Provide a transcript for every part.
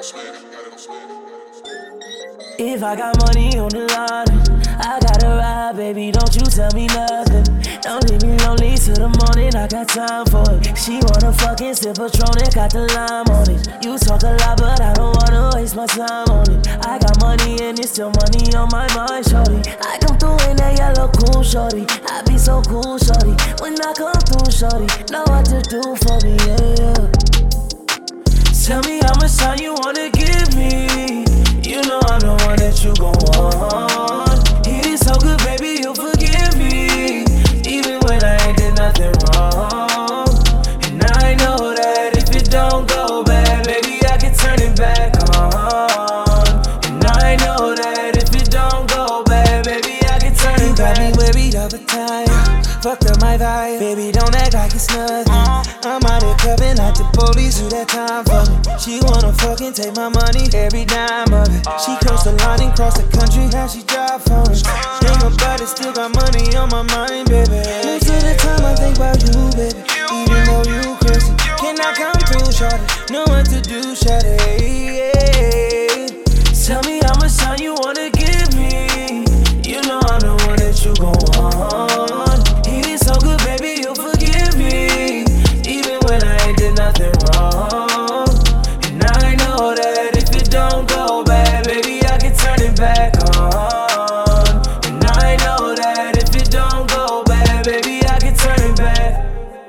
If I got money on the line, I gotta ride, baby, don't you tell me nothing. Don't leave me lonely till the morning, I got time for it. She wanna fucking sip Patron and got the lime on it. You talk a lot, but I don't wanna waste my time on it. I got money and it's still money on my mind, shorty. I come through in that yellow cool, shorty. I be so cool, shorty. When I come through, shorty, know what to do for me, yeah. Tell me how much time you wanna give me. You know I'm the one that you gon' want. It is so good, baby, you'll forgive me, even when I ain't did nothing wrong. And I know that if it don't go bad, baby, I can turn it back on. And I know that if it don't go bad, baby, I can turn it back. You got me worried all the time, fucked up my vibe, baby, don't act like it's nothing. I'm out here clubbing like the police, who that time for me. She wanna fucking take my money, every dime of it. She crossed the line and crossed the country, how she drive for me. Think about it, still got money on my mind, baby. Most of the time I think about you, baby, even though you crazy. Can I come through, shorty? Know what to do, shorty, yeah. Tell me how much time you wanna give me. You know I'm the one that you gon' want. It is so good, baby, you'll forgive me, even when I ain't did nothing wrong. And I know that if it don't go bad, baby, I can turn it back on. And I know that if it don't go bad, baby, I can turn it back.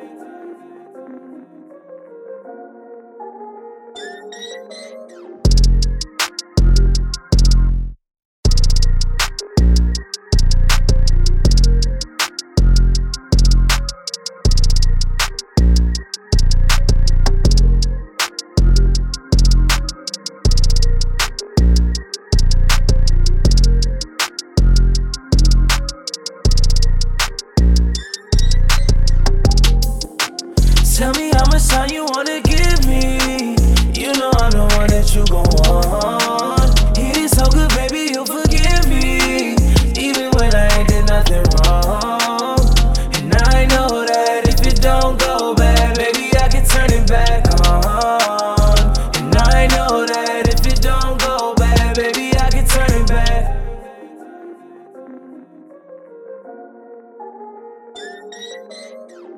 Tell me how much time you wanna give me. You know I'm the one that you gon' want.